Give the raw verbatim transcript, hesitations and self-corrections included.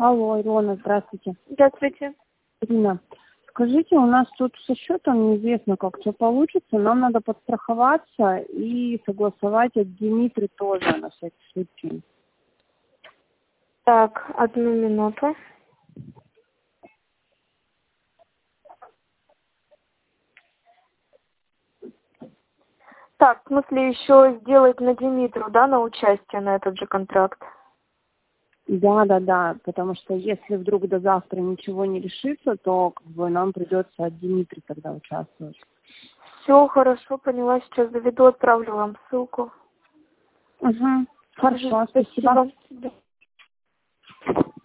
Алло, Илона, здравствуйте. Здравствуйте. Ирина, скажите, у нас тут со счетом неизвестно, как все получится. Нам надо подстраховаться и согласовать от Димитры тоже на всякий случай. Так, одну минуту. Так, в смысле еще сделать на Димитру, да, на участие на этот же контракт? Да, да, да, потому что если вдруг до завтра ничего не решится, то как бы нам придется от Димитры тогда участвовать. Все, хорошо, поняла, сейчас заведу, отправлю вам ссылку. Угу. Хорошо, Спасибо. спасибо. Да.